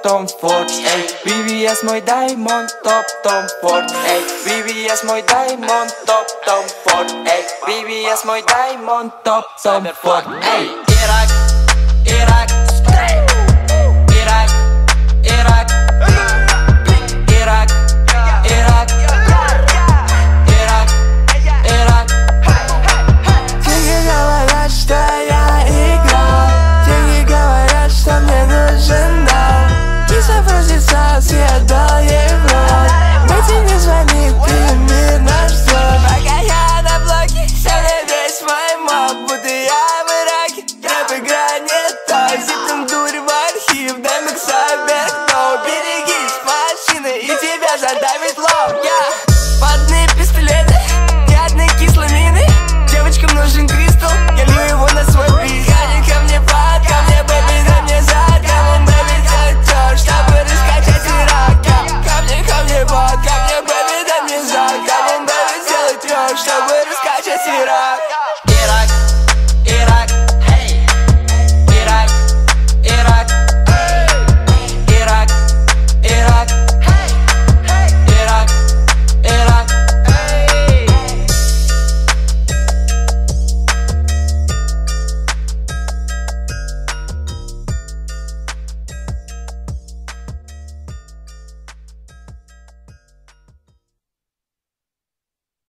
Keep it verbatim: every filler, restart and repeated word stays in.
Том Форд, эй, ви ви эс мой даймонд, топ Том Форд, эй, ви ви эс мой даймонд, топ Том Форд, эй, ви ви эс мой даймонд, топ Том Форд, эй. Ирак, Ирак, Ирак, Ирак, Ирак, Ирак, Ирак, Ирак. Деньги говорят, что я играл, деньги говорят, что мне нужен дом. Киса просится, съедал ей в рот. Дайте не звонит, и мир нас ждет. Пока я на блоке, сегодня весь мой моб, будто я в Ираке. Рэп игра не то, зиптом дурь в архив, дай микса бертоу. Берегись машины, и тебя задавит лоб. Я подные пистолеты, ни одной кислой мины. Девочкам нужен кристалл, я лью его на свой бит. Гони ко мне под, ко мне, бэби, дай мне зад. Кому, бэби, тетёр, чтобы раскачать Ирак. Ко мне, ко мне под, ко мне, бэби, дай мне зад. Кому, бэби, сделай трёх, чтобы раскачать Ирак.